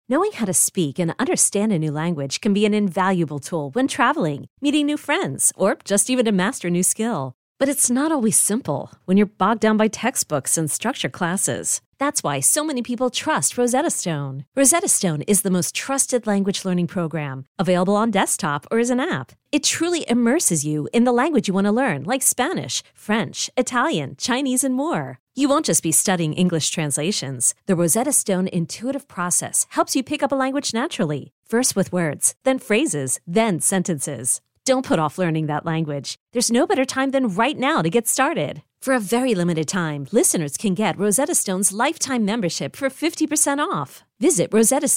Knowing how to speak and understand a new language can be an invaluable tool when traveling, meeting new friends, or just even to master a new skill. But it's not always simple when you're bogged down by textbooks and structured classes. That's why so many people trust Rosetta Stone. Rosetta Stone is the most trusted language learning program, available on desktop or as an app. It truly immerses you in the language you want to learn, like Spanish, French, Italian, Chinese, and more. You won't just be studying English translations. The Rosetta Stone intuitive process helps you pick up a language naturally, first with words, then phrases, then sentences. Don't put off learning that language. There's no better time than right now to get started. For a very limited time, listeners can get Rosetta Stone's lifetime membership for 50% off. Visit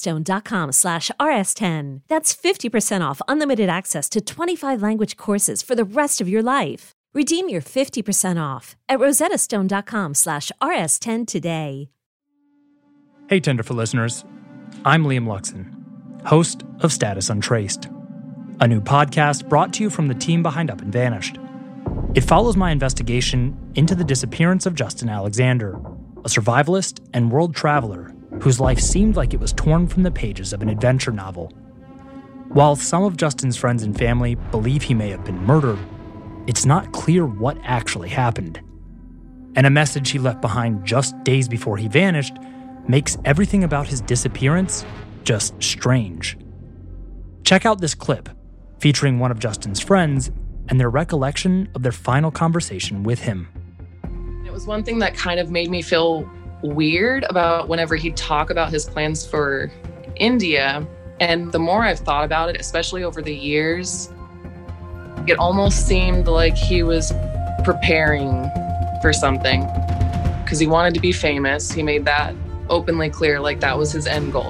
rosettastone.com/rs10. That's 50% off unlimited access to 25 language courses for the rest of your life. Redeem your 50% off at rosettastone.com/rs10 today. Hey, Tenderfoot listeners. I'm Liam Luxon, host of Status Untraced, a new podcast brought to you from the team behind Up and Vanished. It follows my investigation into the disappearance of Justin Alexander, a survivalist and world traveler whose life seemed like it was torn from the pages of an adventure novel. While some of Justin's friends and family believe he may have been murdered, it's not clear what actually happened. And a message he left behind just days before he vanished makes everything about his disappearance just strange. Check out this clip featuring one of Justin's friends and their recollection of their final conversation with him. It was one thing that kind of made me feel weird about whenever he'd talk about his plans for India. And the more I've thought about it, especially over the years, it almost seemed like he was preparing for something because he wanted to be famous. He made that openly clear, like that was his end goal.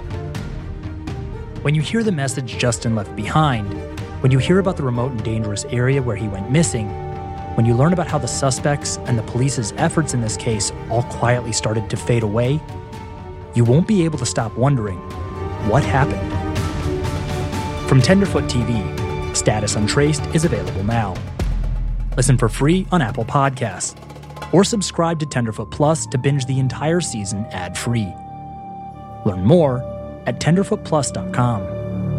When you hear the message Justin left behind, when you hear about the remote and dangerous area where he went missing, when you learn about how the suspects and the police's efforts in this case all quietly started to fade away, you won't be able to stop wondering, what happened? From Tenderfoot TV, Status Untraced is available now. Listen for free on Apple Podcasts, or subscribe to Tenderfoot Plus to binge the entire season ad-free. Learn more at tenderfootplus.com.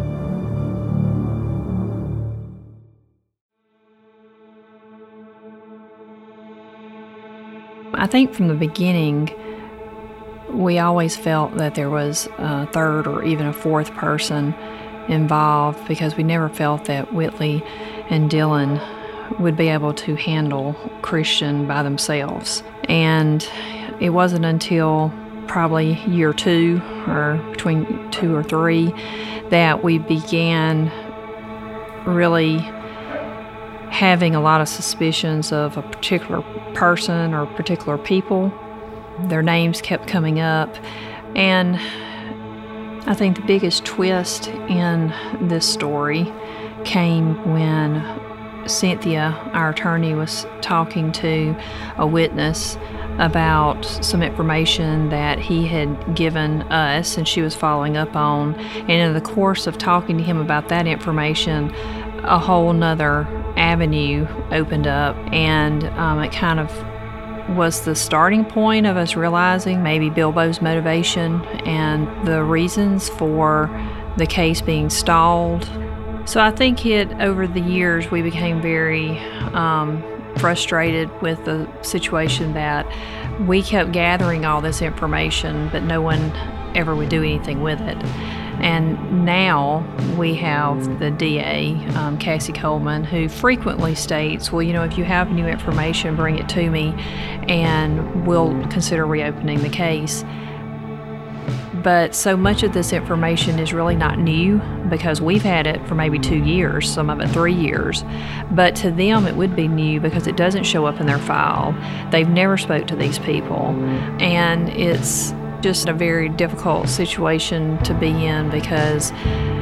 I think from the beginning, we always felt that there was a third or even a fourth person involved because we never felt that Whitley and Dylan would be able to handle Christian by themselves. And it wasn't until probably year 2 or between 2 or 3 that we began really having a lot of suspicions of a particular person or particular people. Their names kept coming up, and I think the biggest twist in this story came when Cynthia, our attorney, was talking to a witness about some information that he had given us and she was following up on. And in the course of talking to him about that information, a whole nother avenue opened up, and it kind of was the starting point of us realizing maybe Bilbo's motivation and the reasons for the case being stalled. So I think over the years we became very frustrated with the situation that we kept gathering all this information, but no one ever would do anything with it. And now we have the DA, Cassie Coleman, who frequently states, well, if you have new information, bring it to me and we'll consider reopening the case. But so much of this information is really not new because we've had it for maybe 2 years, some of it 3 years. But to them it would be new because it doesn't show up in their file. They've never spoke to these people. And it's just a very difficult situation to be in because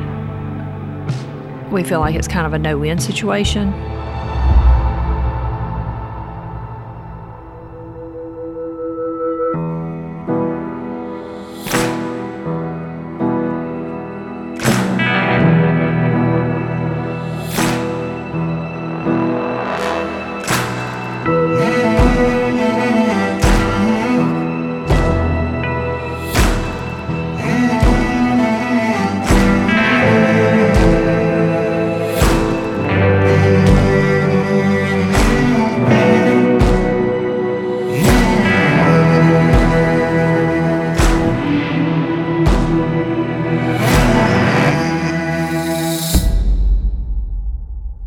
we feel like it's kind of a no-win situation.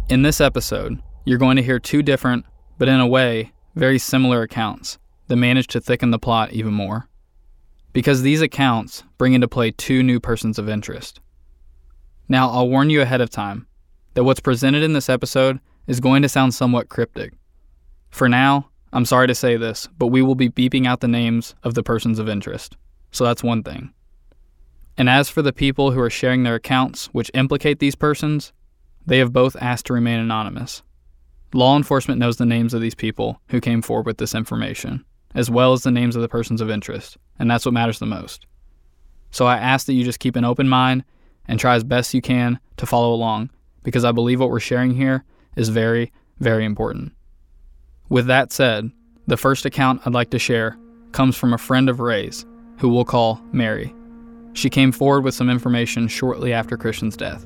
In this episode, you're going to hear two different, but in a way, very similar accounts that manage to thicken the plot even more. Because these accounts bring into play two new persons of interest. Now, I'll warn you ahead of time that what's presented in this episode is going to sound somewhat cryptic. For now, I'm sorry to say this, but we will be beeping out the names of the persons of interest. So that's one thing. And as for the people who are sharing their accounts which implicate these persons, they have both asked to remain anonymous. Law enforcement knows the names of these people who came forward with this information, as well as the names of the persons of interest, and that's what matters the most. So I ask that you just keep an open mind and try as best you can to follow along, because I believe what we're sharing here is very, very important. With that said, the first account I'd like to share comes from a friend of Ray's, who we'll call Mary. She came forward with some information shortly after Christian's death.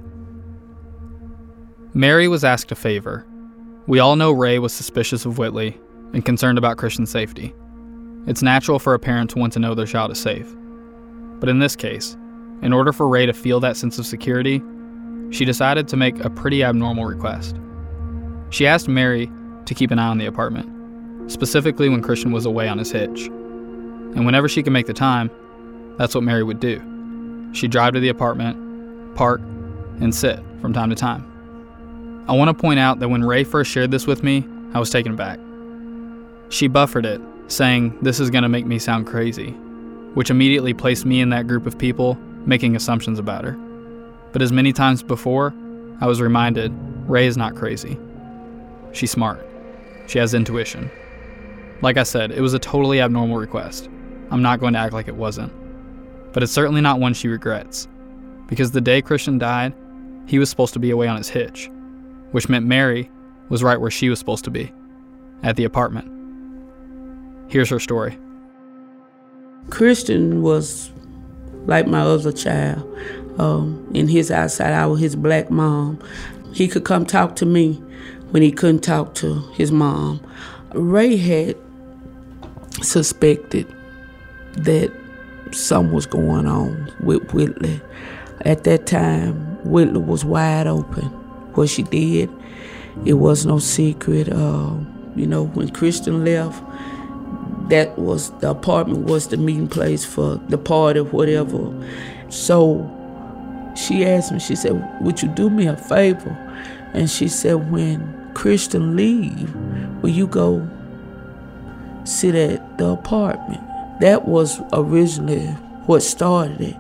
Mary was asked a favor. We all know Ray was suspicious of Whitley and concerned about Christian's safety. It's natural for a parent to want to know their child is safe. But in this case, in order for Ray to feel that sense of security, she decided to make a pretty abnormal request. She asked Mary to keep an eye on the apartment, specifically when Christian was away on his hitch. And whenever she could make the time, that's what Mary would do. She'd drive to the apartment, park, and sit from time to time. I want to point out that when Ray first shared this with me, I was taken aback. She buffered it, saying, "This is going to make me sound crazy," which immediately placed me in that group of people making assumptions about her. But as many times before, I was reminded, Ray is not crazy. She's smart. She has intuition. Like I said, it was a totally abnormal request. I'm not going to act like it wasn't. But it's certainly not one she regrets. Because the day Christian died, he was supposed to be away on his hitch, which meant Mary was right where she was supposed to be, at the apartment. Here's her story. Christian was like my other child. In his eyesight, I was his black mom. He could come talk to me when he couldn't talk to his mom. Ray had suspected that something was going on with Whitley. At that time, Whitley was wide open. What she did, it was no secret. When Christian left, the apartment was the meeting place for the party, whatever. So she asked me, she said, "Would you do me a favor?" And she said, "When Christian leave, will you go sit at the apartment?" That was originally what started it.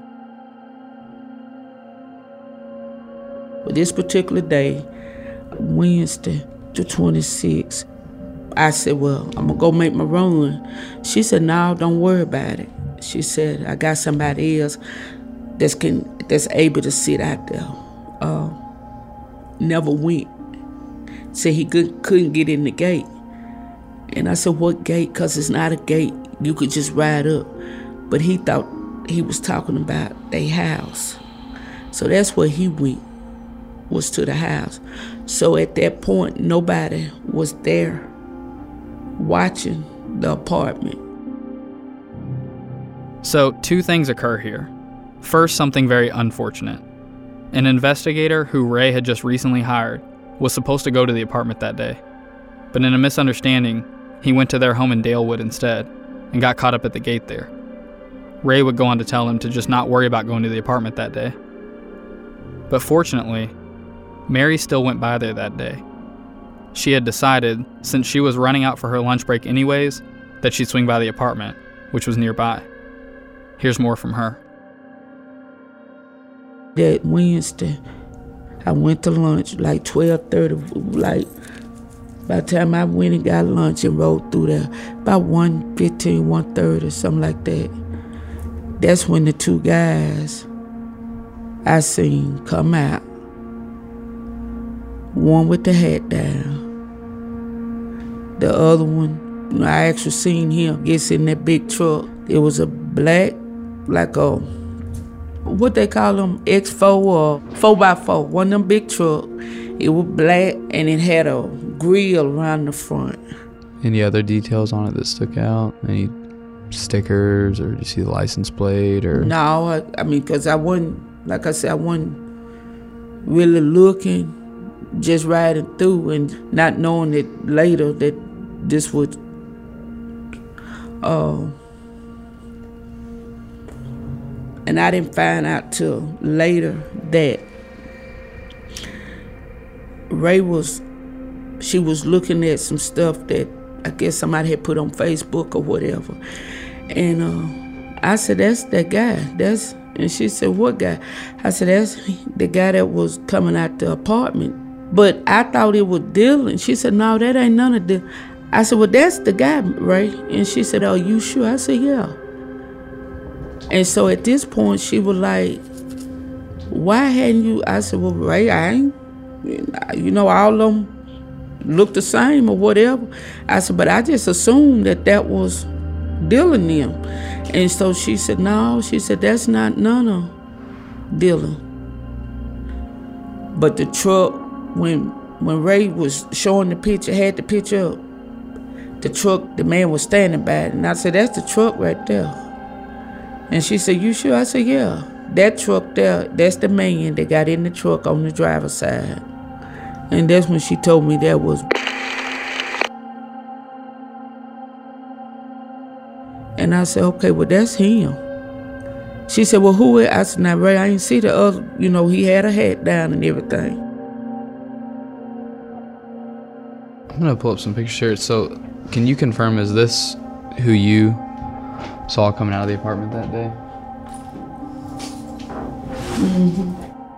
But this particular day, Wednesday, the 26th, I said, "Well, I'm gonna go make my run." She said, "No, don't worry about it." She said, "I got somebody else that's able to sit out there." Never went. Said he couldn't get in the gate. And I said, "What gate?" Because it's not a gate. You could just ride up. But he thought he was talking about their house. So that's where he went, was to the house. So at that point, nobody was there watching the apartment. So, two things occur here. First, something very unfortunate. An investigator who Ray had just recently hired was supposed to go to the apartment that day. But in a misunderstanding, he went to their home in Dalewood instead and got caught up at the gate there. Ray would go on to tell him to just not worry about going to the apartment that day. But fortunately, Mary still went by there that day. She had decided, since she was running out for her lunch break anyways, that she'd swing by the apartment, which was nearby. Here's more from her. That Wednesday, I went to lunch like 12:30. Like, by the time I went and got lunch and rode through there, about 1:15, 1:30, something like that. That's when the two guys I seen come out. One with the hat down. The other one, I actually seen him get in that big truck. It was a black, like a, what they call them, X4 or 4x4, one of them big truck. It was black and it had a grill around the front. Any other details on it that stuck out? Any stickers, or did you see the license plate? Or No, I mean, because I wasn't, like I said, I wasn't really looking. just riding through and not knowing that later that this would and I didn't find out till later that Ray was looking at some stuff that I guess somebody had put on Facebook or whatever. And I said, that's that guy. And she said, what guy? I said, that's the guy that was coming out the apartment. But I thought it was Dylan. She said, no, that ain't none of Dylan. I said, well, that's the guy, Ray. And she said, oh, you sure? I said, yeah. And so at this point, she was like, why hadn't you? I said, well, Ray, I ain't, all of them look the same or whatever. I said, but I just assumed that was Dylan them. And so she said, no, she said, that's not none of Dylan. But the truck, when Ray was showing the picture, had the picture up, the truck, the man was standing by it. And I said, that's the truck right there. And she said, you sure? I said, yeah. That truck there, that's the man that got in the truck on the driver's side. And that's when she told me that was. And I said, okay, well, that's him. She said, well, who is? I said, now, Ray, I ain't see the other, he had a hat down and everything. I'm going to pull up some pictures here. So, can you confirm, is this who you saw coming out of the apartment that day? Mm-hmm.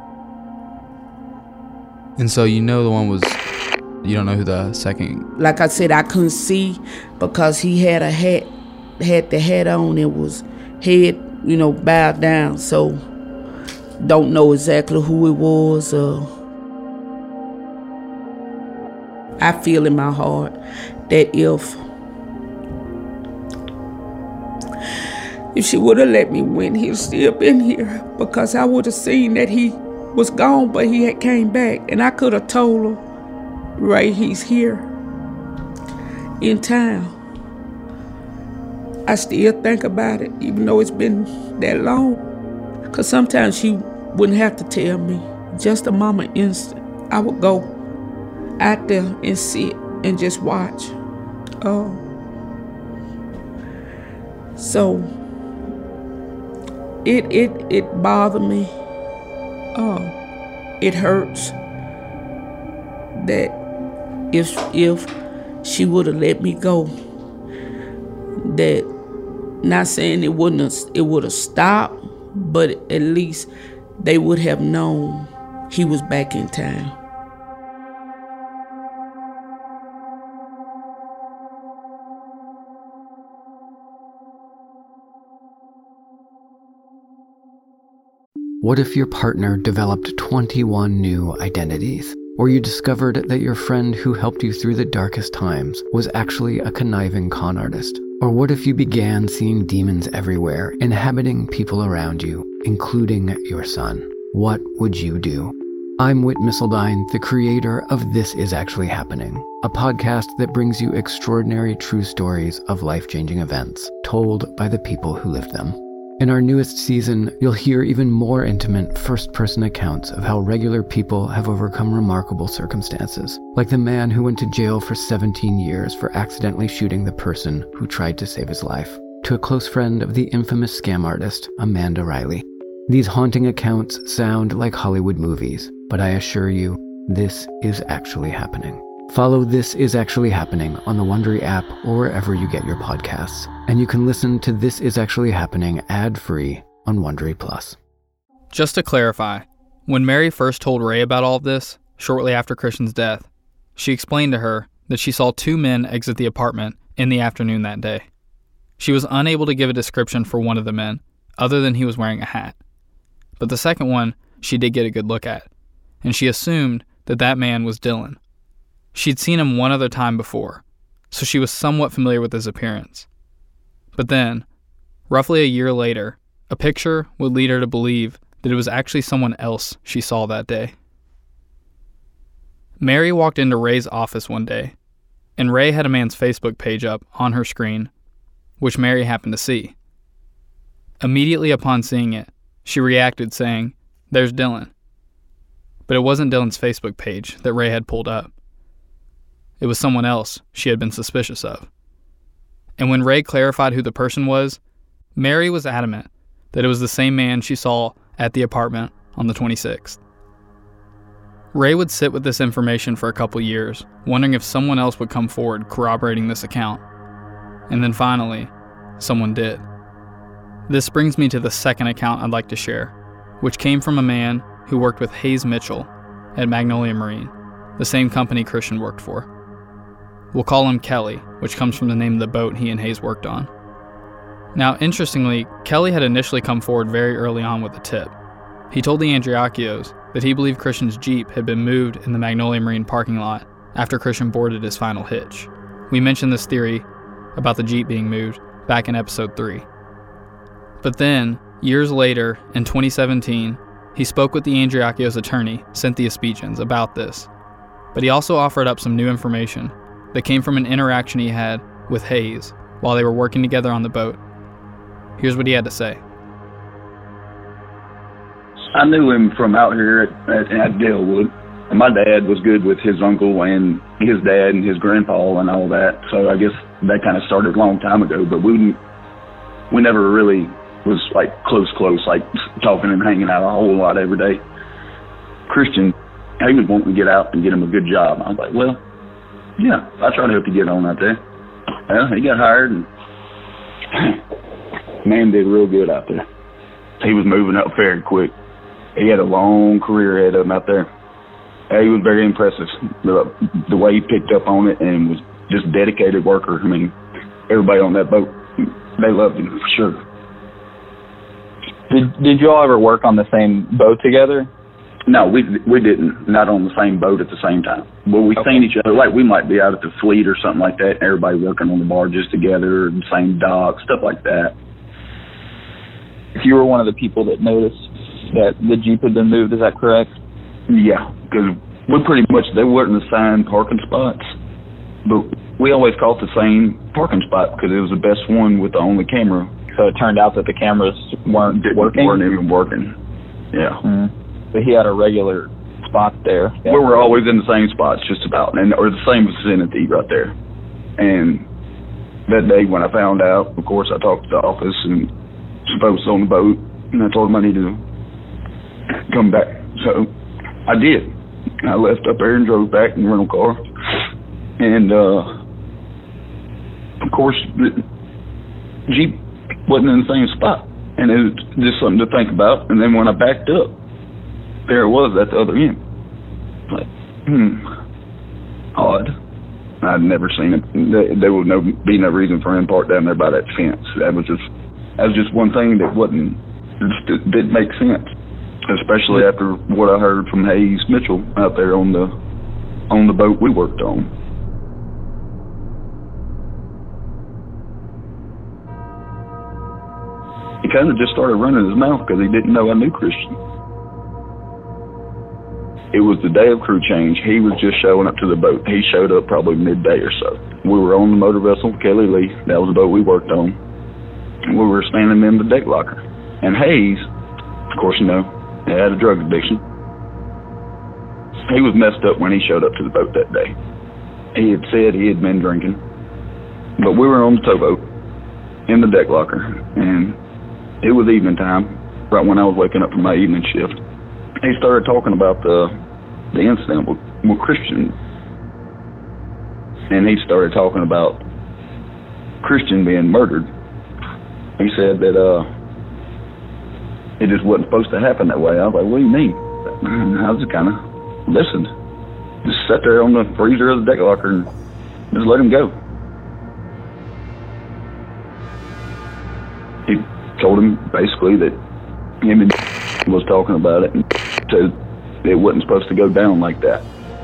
And so the one was, you don't know who the second... Like I said, I couldn't see because he had a hat, had the hat on and was head, bowed down. So, don't know exactly who it was. I feel in my heart that if she would have let me win, he'd still been here, because I would have seen that he was gone, but he had came back, and I could have told her, Ray, he's here in town. I still think about it, even though it's been that long, because sometimes she wouldn't have to tell me. Just a moment instant, I would go out there and sit and just watch. So it bothered me. It hurts that if she would have let me go, that, not saying it would have stopped, but at least they would have known he was back in town. What if your partner developed 21 new identities? Or you discovered that your friend who helped you through the darkest times was actually a conniving con artist? Or what if you began seeing demons everywhere, inhabiting people around you, including your son? What would you do? I'm Whit Missildine, the creator of This Is Actually Happening, a podcast that brings you extraordinary true stories of life-changing events told by the people who lived them. In our newest season, you'll hear even more intimate first-person accounts of how regular people have overcome remarkable circumstances, like the man who went to jail for 17 years for accidentally shooting the person who tried to save his life, to a close friend of the infamous scam artist, Amanda Riley. These haunting accounts sound like Hollywood movies, but I assure you, this is actually happening. Follow This Is Actually Happening on the Wondery app or wherever you get your podcasts. And you can listen to This Is Actually Happening ad-free on Wondery Plus. Just to clarify, when Mary first told Ray about all of this, shortly after Christian's death, she explained to her that she saw two men exit the apartment in the afternoon that day. She was unable to give a description for one of the men, other than he was wearing a hat. But the second one, she did get a good look at, and she assumed that man was Dylan. She'd seen him one other time before, so she was somewhat familiar with his appearance. But then, roughly a year later, a picture would lead her to believe that it was actually someone else she saw that day. Mary walked into Ray's office one day, and Ray had a man's Facebook page up on her screen, which Mary happened to see. Immediately upon seeing it, she reacted saying, "There's Dylan." But it wasn't Dylan's Facebook page that Ray had pulled up. It was someone else she had been suspicious of. And when Ray clarified who the person was, Mary was adamant that it was the same man she saw at the apartment on the 26th. Ray would sit with this information for a couple years, wondering if someone else would come forward corroborating this account. And then finally, someone did. This brings me to the second account I'd like to share, which came from a man who worked with Hayes Mitchell at Magnolia Marine, the same company Christian worked for. We'll call him Kelly, which comes from the name of the boat he and Hayes worked on. Now, interestingly, Kelly had initially come forward very early on with a tip. He told the Andriacchios that he believed Christian's Jeep had been moved in the Magnolia Marine parking lot after Christian boarded his final hitch. We mentioned this theory about the Jeep being moved back in episode 3. But then, years later, in 2017, he spoke with the Andriacchios' attorney, Cynthia Speechens, about this. But he also offered up some new information that came from an interaction he had with Hayes while they were working together on the boat. Here's what he had to say. I knew him from out here at Dalewood. And my dad was good with his uncle and his dad and his grandpa and all that. So I guess that kind of started a long time ago. But we never really was like close, like talking and hanging out a whole lot every day. Christian, he was wanting to get out and get him a good job. I was like, well, yeah, I'll try to help you get on out there. Well, he got hired and man did real good out there. He was moving up very quick. He had a long career ahead of him out there. He was very impressive, the way he picked up on it and was just a dedicated worker. I mean, everybody on that boat, they loved him for sure. Did you all ever work on the same boat together? No, we didn't. Not on the same boat at the same time. Well, we seen each other. Like we might be out at the fleet or something like that. Everybody working on the barges together, the same dock, stuff like that. You were one of the people that noticed that the Jeep had been moved. Is that correct? Yeah, because we pretty much, they weren't assigned parking spots, but we always caught the same parking spot because it was the best one with the only camera. So it turned out that the cameras weren't even working. Yeah. Mm-hmm. But he had a regular spot there. Yeah. We were always in the same spots, just about, or the same vicinity right there. And that day when I found out, of course, I talked to the office and some folks on the boat, and I told them I needed to come back. So I did. I left up there and drove back in the rental car. And, of course, the Jeep wasn't in the same spot. And it was just something to think about. And then when I backed up, there it was at the other end. Like, odd. I'd never seen it. There would be no reason for him to park down there by that fence. That was just one thing that didn't make sense. Especially after what I heard from Hayes Mitchell out there on the boat we worked on. He kind of just started running his mouth because he didn't know I knew Christian. It was the day of crew change. He was just showing up to the boat. He showed up probably midday or so. We were on the motor vessel, Kelly Lee. That was the boat we worked on. And we were standing in the deck locker. And Hayes, of course, you know, he had a drug addiction. He was messed up when he showed up to the boat that day. He had said he had been drinking. But we were on the towboat in the deck locker, and it was evening time, right when I was waking up from my evening shift. He started talking about the incident with Christian. And he started talking about Christian being murdered. He said that it just wasn't supposed to happen that way. I was like, what do you mean? I just kind of listened. Just sat there on the freezer of the deck locker and just let him go. He told him basically that him and was talking about it and said it wasn't supposed to go down like that.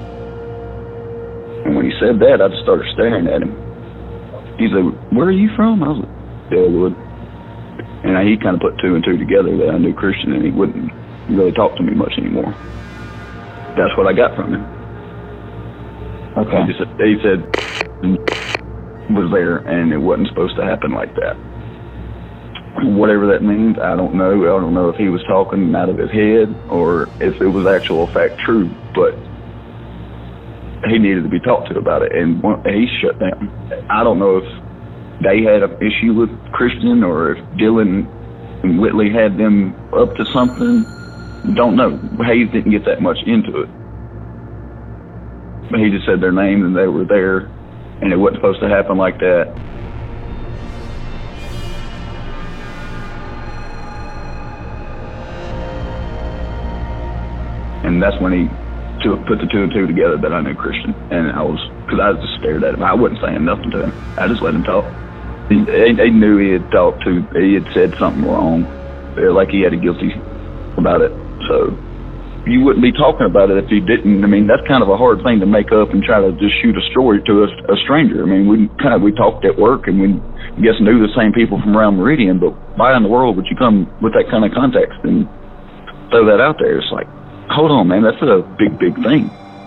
And when he said that, I just started staring at him. He said, where are you from? I was like, Dalewood. And he kind of put two and two together that I knew Christian, and he wouldn't really talk to me much anymore. That's what I got from him. Okay. He said was there, and it wasn't supposed to happen like that. Whatever that means, I don't know. I don't know if he was talking out of his head or if it was actual fact true, but he needed to be talked to about it, and he shut down. I don't know if they had an issue with Christian or if Dylan and Whitley had them up to something. Don't know. Hayes didn't get that much into it. But he just said their name and they were there, and it wasn't supposed to happen like that. And that's when he put the two and two together that I knew Christian. And because I just stared at him. I wasn't saying nothing to him. I just let him talk. He knew he had he had said something wrong, like he had a guilty about it. So you wouldn't be talking about it if you didn't. I mean, that's kind of a hard thing to make up and try to just shoot a story to a stranger. I mean, we talked at work and we knew the same people from around Meridian, but why in the world would you come with that kind of context and throw that out there? It's like, hold on, man, that's a big, big thing.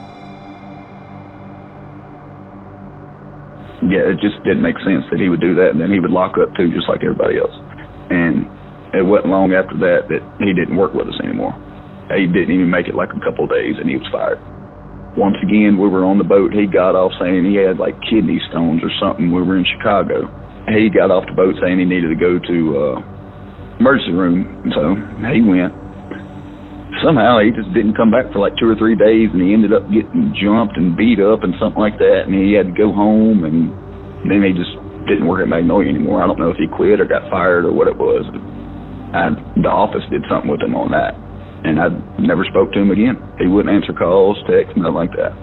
Yeah, it just didn't make sense that he would do that, and then he would lock up too, just like everybody else. And it wasn't long after that he didn't work with us anymore. He didn't even make it like a couple of days, and he was fired. Once again, we were on the boat. He got off saying he had like kidney stones or something. We were in Chicago. He got off the boat saying he needed to go to emergency room, so he went. Somehow he just didn't come back for like 2 or 3 days, and he ended up getting jumped and beat up and something like that, and he had to go home, and then he just didn't work at Magnolia anymore. I don't know if he quit or got fired or what it was. The office did something with him on that, and I never spoke to him again. He wouldn't answer calls, texts, nothing like that.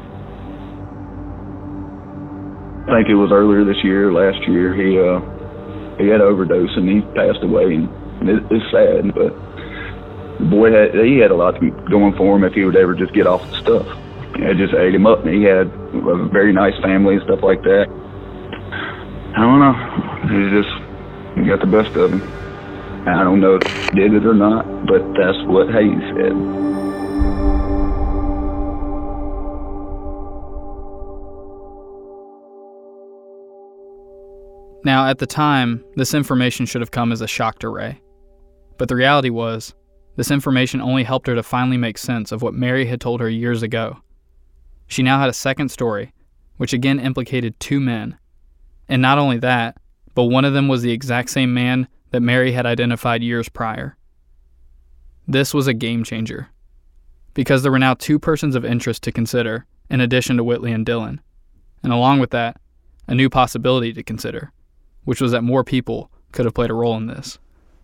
I think it was earlier this year, last year, he had an overdose and he passed away, and it's sad, but the boy he had a lot going for him if he would ever just get off the stuff. It just ate him up, and he had a very nice family and stuff like that. I don't know. He got the best of him. I don't know if he did it or not, but that's what Hayes said. Now, at the time, this information should have come as a shock to Ray. But the reality was, this information only helped her to finally make sense of what Mary had told her years ago. She now had a second story, which again implicated 2 men. And not only that, but one of them was the exact same man that Mary had identified years prior. This was a game changer, because there were now 2 persons of interest to consider, in addition to Whitley and Dylan. And along with that, a new possibility to consider, which was that more people could have played a role in this.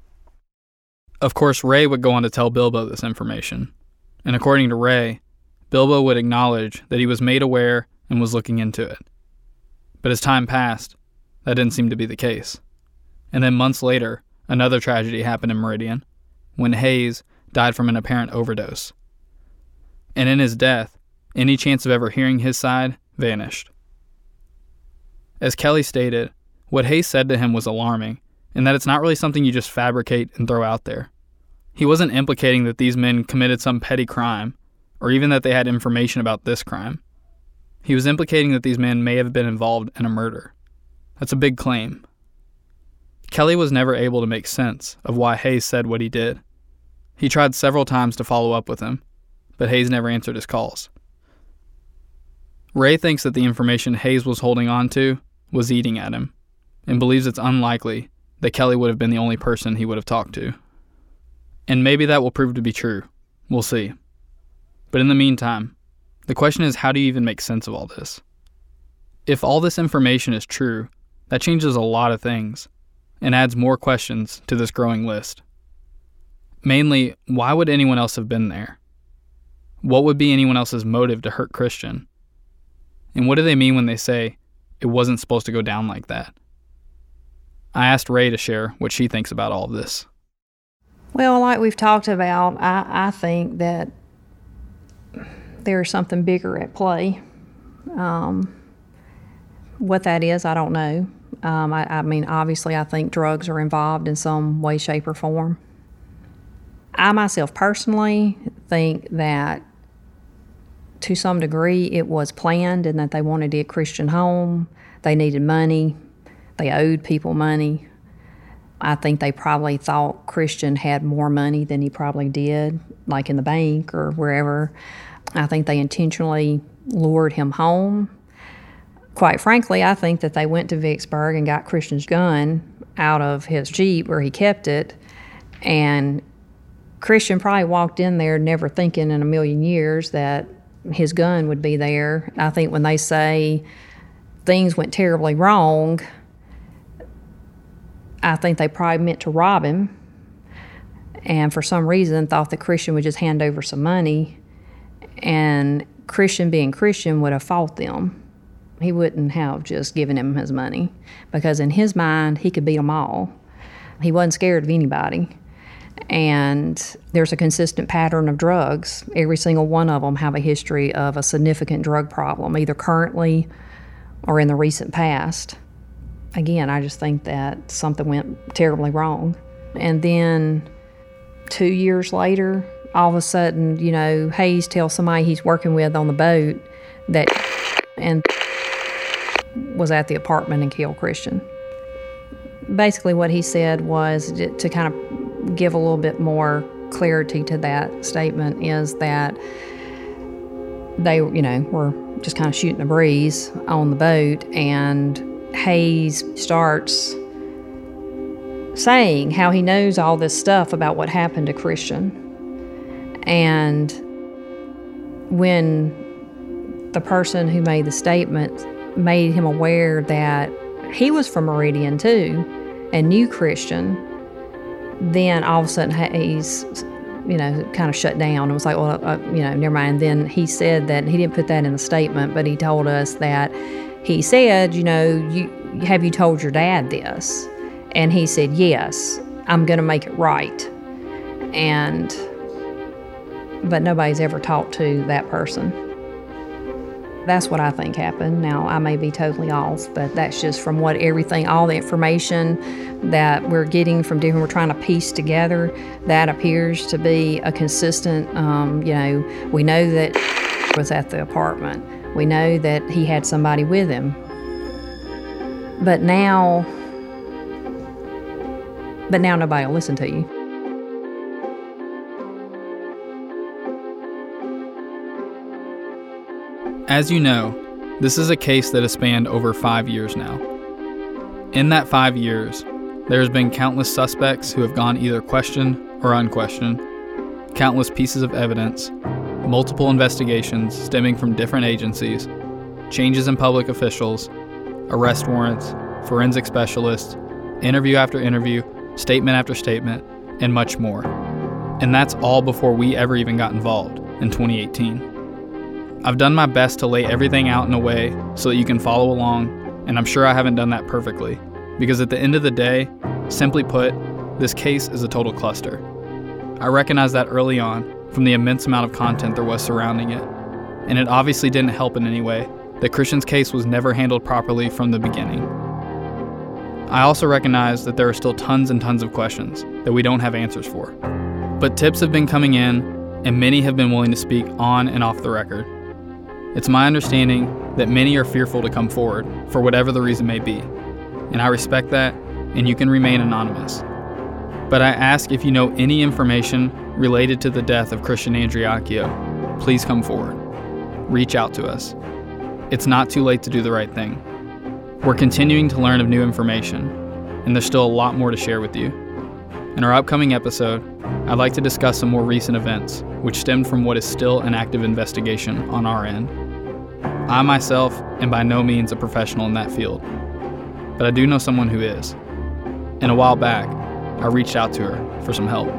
Of course, Ray would go on to tell Bilbo this information, and according to Ray, Bilbo would acknowledge that he was made aware and was looking into it. But as time passed, that didn't seem to be the case. And then months later, another tragedy happened in Meridian, when Hayes died from an apparent overdose. And in his death, any chance of ever hearing his side vanished. As Kelly stated, what Hayes said to him was alarming, in that it's not really something you just fabricate and throw out there. He wasn't implicating that these men committed some petty crime, or even that they had information about this crime. He was implicating that these men may have been involved in a murder. That's a big claim. Kelly was never able to make sense of why Hayes said what he did. He tried several times to follow up with him, but Hayes never answered his calls. Ray thinks that the information Hayes was holding on to was eating at him, and believes it's unlikely that Kelly would have been the only person he would have talked to. And maybe that will prove to be true. We'll see. But in the meantime, the question is, how do you even make sense of all this? If all this information is true, that changes a lot of things, and adds more questions to this growing list. Mainly, why would anyone else have been there? What would be anyone else's motive to hurt Christian? And what do they mean when they say it wasn't supposed to go down like that? I asked Ray to share what she thinks about all of this. Well, like we've talked about, I think that there's something bigger at play. What that is, I don't know. I mean, obviously, I think drugs are involved in some way, shape, or form. I myself personally think that to some degree it was planned and that they wanted to get Christian home. They needed money. They owed people money. I think they probably thought Christian had more money than he probably did, like in the bank or wherever. I think they intentionally lured him home. Quite frankly, I think that they went to Vicksburg and got Christian's gun out of his Jeep where he kept it, and Christian probably walked in there never thinking in a million years that his gun would be there. I think when they say things went terribly wrong, I think they probably meant to rob him, and for some reason thought that Christian would just hand over some money, and Christian being Christian would have fought them. He wouldn't have just given him his money, because in his mind he could beat them all. He wasn't scared of anybody. And there's a consistent pattern of drugs. Every single one of them have a history of a significant drug problem, either currently or in the recent past. Again, I just think that something went terribly wrong. And then 2 years later, all of a sudden, Hayes tells somebody he's working with on the boat that and was at the apartment and killed Christian. Basically what he said was, to kind of give a little bit more clarity to that statement, is that they, were just kind of shooting the breeze on the boat, and Hayes starts saying how he knows all this stuff about what happened to Christian. And when the person who made the statement made him aware that he was from Meridian too and knew Christian, then all of a sudden Hayes, kind of shut down and was like, well, never mind. Then he said that he didn't put that in the statement, but he told us that he said, have you told your dad this? And he said, yes, I'm going to make it right. But nobody's ever talked to that person. That's what I think happened. Now, I may be totally off, but that's just from all the information that we're getting from different, we're trying to piece together, that appears to be a consistent, we know that was at the apartment. We know that he had somebody with him. But now nobody will listen to you. As you know, this is a case that has spanned over 5 years now. In that 5 years, there has been countless suspects who have gone either questioned or unquestioned, countless pieces of evidence, multiple investigations stemming from different agencies, changes in public officials, arrest warrants, forensic specialists, interview after interview, statement after statement, and much more. And that's all before we ever even got involved in 2018. I've done my best to lay everything out in a way so that you can follow along, and I'm sure I haven't done that perfectly, because at the end of the day, simply put, this case is a total cluster. I recognized that early on from the immense amount of content there was surrounding it, and it obviously didn't help in any way that Christian's case was never handled properly from the beginning. I also recognize that there are still tons and tons of questions that we don't have answers for, but tips have been coming in, and many have been willing to speak on and off the record. It's my understanding that many are fearful to come forward for whatever the reason may be, and I respect that, and you can remain anonymous. But I ask, if you know any information related to the death of Christian Andreacchio, please come forward. Reach out to us. It's not too late to do the right thing. We're continuing to learn of new information, and there's still a lot more to share with you. In our upcoming episode, I'd like to discuss some more recent events, which stemmed from what is still an active investigation on our end. I myself am by no means a professional in that field, but I do know someone who is. And a while back, I reached out to her for some help.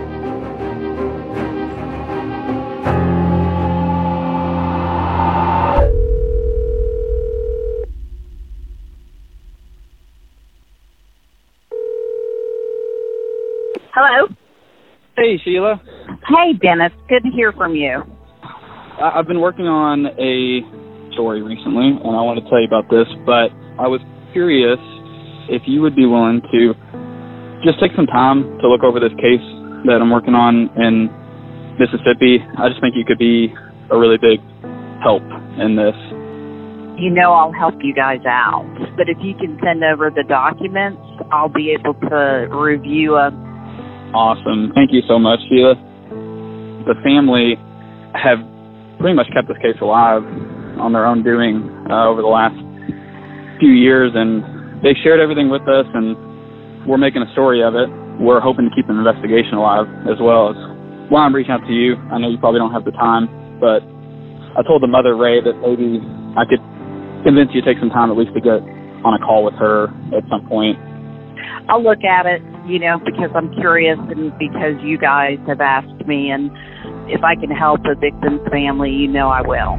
Hello? Hey, Sheila. Hey, Dennis. Good to hear from you. I've been working on a story recently, and I want to tell you about this, but I was curious if you would be willing to just take some time to look over this case that I'm working on in Mississippi. I just think you could be a really big help in this. I'll help you guys out. But if you can send over the documents, I'll be able to review them. Awesome. Thank you so much, Sheila. The family have pretty much kept this case alive on their own doing over the last few years, and they shared everything with us, and we're making a story of it. We're hoping to keep an investigation alive as well. As why I'm reaching out to you. I know you probably don't have the time, but I told the mother, Ray, that maybe I could convince you to take some time at least to get on a call with her at some point. I'll look at it, because I'm curious and because you guys have asked me, and if I can help a victim's family, I will.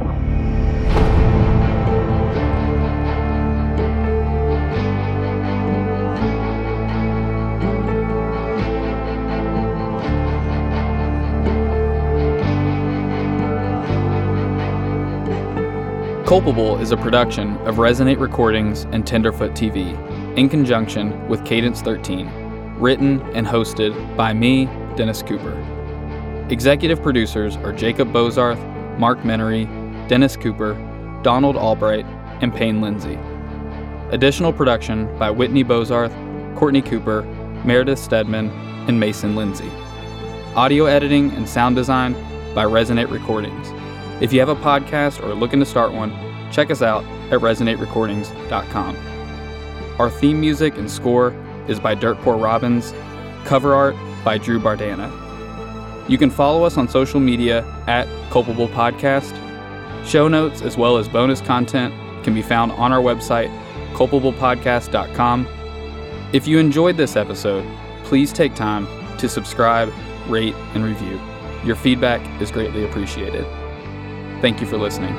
Culpable is a production of Resonate Recordings and Tenderfoot TV in conjunction with Cadence 13, written and hosted by me, Dennis Cooper. Executive producers are Jacob Bozarth, Mark Menery, Dennis Cooper, Donald Albright, and Payne Lindsay. Additional production by Whitney Bozarth, Courtney Cooper, Meredith Stedman, and Mason Lindsay. Audio editing and sound design by Resonate Recordings. If you have a podcast or are looking to start one, check us out at resonaterecordings.com. Our theme music and score is by Dirt Poor Robbins, cover art by Drew Bardana. You can follow us on social media at Culpable Podcast. Show notes as well as bonus content can be found on our website, culpablepodcast.com. If you enjoyed this episode, please take time to subscribe, rate, and review. Your feedback is greatly appreciated. Thank you for listening.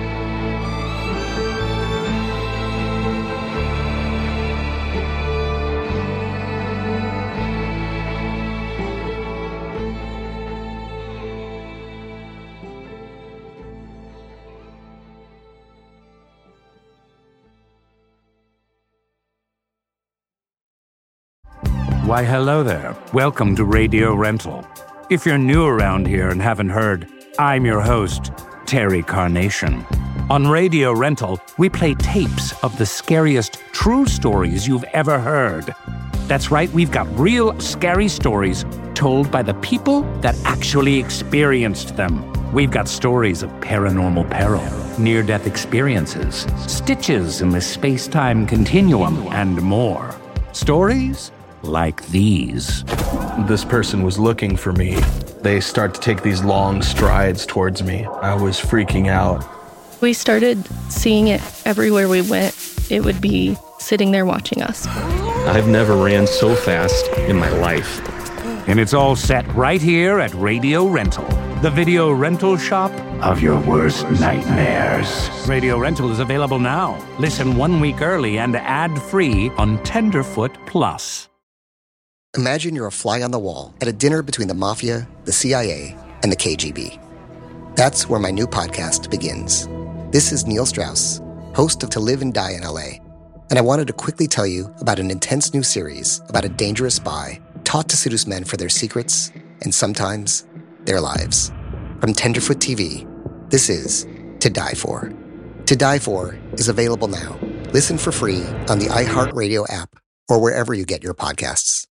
Why, hello there. Welcome to Radio Rental. If you're new around here and haven't heard, I'm your host, Terry Carnation. On Radio Rental, we play tapes of the scariest true stories you've ever heard. That's right, we've got real scary stories told by the people that actually experienced them. We've got stories of paranormal peril, near-death experiences, stitches in the space-time continuum, and more. Stories like these. This person was looking for me. They start to take these long strides towards me. I was freaking out. We started seeing it everywhere we went. It would be sitting there watching us. I've never ran so fast in my life. And it's all set right here at Radio Rental, the video rental shop of your worst nightmares. Radio Rental is available now. Listen 1 week early and ad-free on Tenderfoot Plus. Imagine you're a fly on the wall at a dinner between the Mafia, the CIA, and the KGB. That's where my new podcast begins. This is Neil Strauss, host of To Live and Die in LA, and I wanted to quickly tell you about an intense new series about a dangerous spy taught to seduce men for their secrets and sometimes their lives. From Tenderfoot TV, this is To Die For. To Die For is available now. Listen for free on the iHeartRadio app or wherever you get your podcasts.